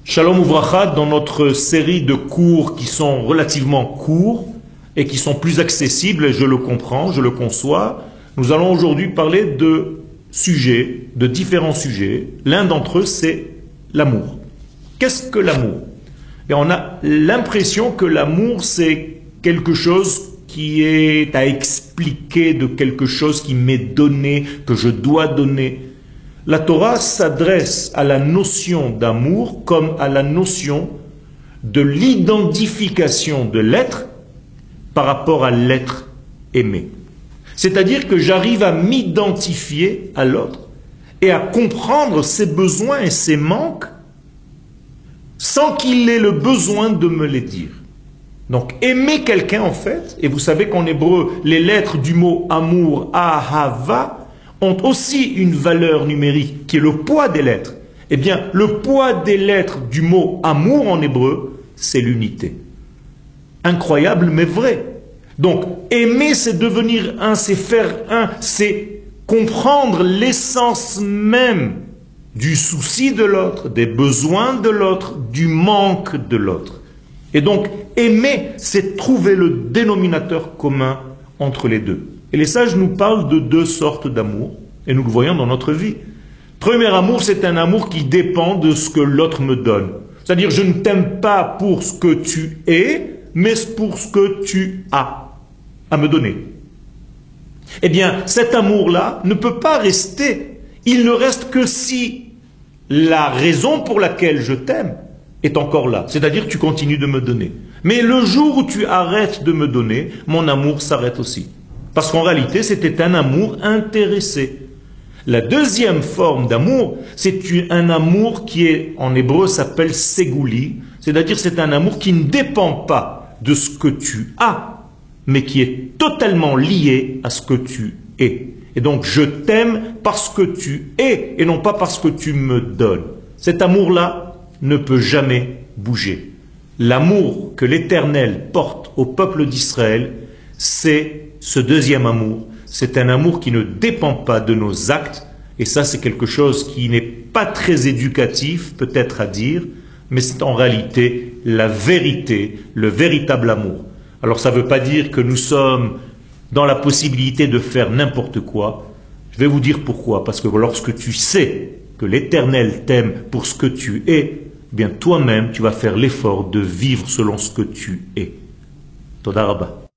Shalom Uvracha, dans notre série de cours qui sont relativement courts et qui sont plus accessibles, et je le comprends, je le conçois, nous allons aujourd'hui parler de différents sujets. L'un d'entre eux, c'est l'amour. Qu'est-ce que l'amour? Et on a l'impression que l'amour, c'est quelque chose qui est à expliquer de quelque chose qui m'est donné, que je dois donner. La Torah s'adresse à la notion d'amour comme à la notion de l'identification de l'être par rapport à l'être aimé. C'est-à-dire que j'arrive à m'identifier à l'autre et à comprendre ses besoins et ses manques sans qu'il ait le besoin de me les dire. Donc aimer quelqu'un en fait, et vous savez qu'en hébreu, les lettres du mot amour, ahava, ont aussi une valeur numérique qui est le poids des lettres. Eh bien, le poids des lettres du mot amour en hébreu, c'est l'unité. Incroyable mais vrai. Donc, aimer, c'est devenir un, c'est faire un, c'est comprendre l'essence même du souci de l'autre, des besoins de l'autre, du manque de l'autre. Et donc, aimer, c'est trouver le dénominateur commun entre les deux. Et les sages nous parlent de deux sortes d'amour, et nous le voyons dans notre vie. Premier amour, c'est un amour qui dépend de ce que l'autre me donne. C'est-à-dire, je ne t'aime pas pour ce que tu es, mais pour ce que tu as à me donner. Eh bien, cet amour-là ne peut pas rester. Il ne reste que si la raison pour laquelle je t'aime est encore là. C'est-à-dire que tu continues de me donner. Mais le jour où tu arrêtes de me donner, mon amour s'arrête aussi. Parce qu'en réalité, c'était un amour intéressé. La deuxième forme d'amour, c'est un amour qui est, en hébreu, s'appelle ségouli. C'est-à-dire c'est un amour qui ne dépend pas de ce que tu as, mais qui est totalement lié à ce que tu es. Et donc, je t'aime parce que tu es, et non pas parce que tu me donnes. Cet amour-là ne peut jamais bouger. L'amour que l'Éternel porte au peuple d'Israël, c'est ce deuxième amour. C'est un amour qui ne dépend pas de nos actes, et ça c'est quelque chose qui n'est pas très éducatif peut-être à dire, mais c'est en réalité la vérité, le véritable amour. Alors ça ne veut pas dire que nous sommes dans la possibilité de faire n'importe quoi. Je vais vous dire pourquoi. Parce que lorsque tu sais que l'Éternel t'aime pour ce que tu es, eh bien toi-même tu vas faire l'effort de vivre selon ce que tu es. Toda Rabba.